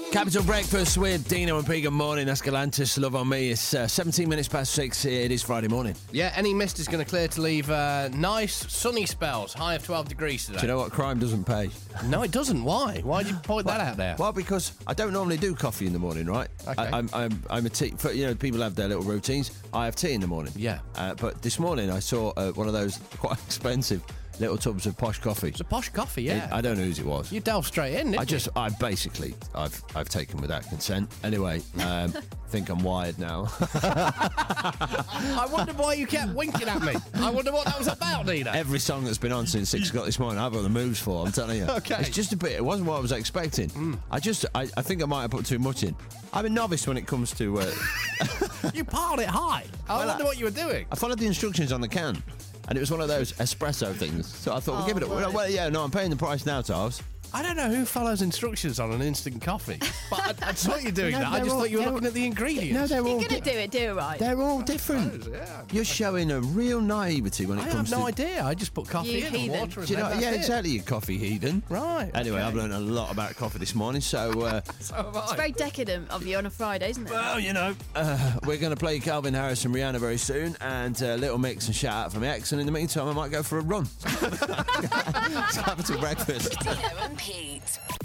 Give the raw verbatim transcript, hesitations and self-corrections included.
Capital Breakfast with Dino and P. Good morning. That's Galantis. Love on me. It's uh, seventeen minutes past six. It is Friday morning. Yeah, any mist is going to clear to leave uh, nice sunny spells. High of twelve degrees today. Do you know what? Crime doesn't pay. No, it doesn't. Why? Why did you point that out there? Well, because I don't normally do coffee in the morning, right? Okay. I, I'm, I'm, I'm a tea. For, you know, people have their little routines. I have tea in the morning. Yeah. Uh, but this morning I saw uh, one of those quite expensive little tubs of posh coffee. It's a posh coffee, yeah. It, I don't know whose it was. You delved straight in, didn't I just, I basically, I've, I've taken without consent. Anyway, um, think I'm wired now. I wonder why you kept winking at me. I wonder what that was about, Nina. Every song that's been on since six o'clock this morning, I've got the moves for. I'm telling you. Okay. It's just a bit. It wasn't what I was expecting. Mm. I just, I, I think I might have put too much in. I'm a novice when it comes to. Uh, You piled it high. I Well, wonder I- what you were doing. I followed the instructions on the can, and it was one of those espresso things. So I thought, we'll Oh, give it a. right. Well, yeah, no, I'm paying the price now, Charles. I don't know who follows instructions on an instant coffee, but I, I saw you doing No, that. I they're just all- thought you were they're- looking at the ingredients. No, they're all. You're going to di- do it, do it right. They're all different. Yeah. You're showing a real naivety when it I have comes no to. idea. I just put coffee You in and heathen. water and Do you know? then that's Yeah, it. exactly. You coffee heathen. Right. Anyway, okay. I've learned a lot about coffee this morning, so. Uh, So have I. It's very decadent of you on a Friday, isn't it? Well, you know, uh, we're going to play Calvin Harris and Rihanna very soon, and uh, Little Mix and Shout Out from X, and in the meantime, I might go for a run. It's Capital Breakfast. Dino and Pete.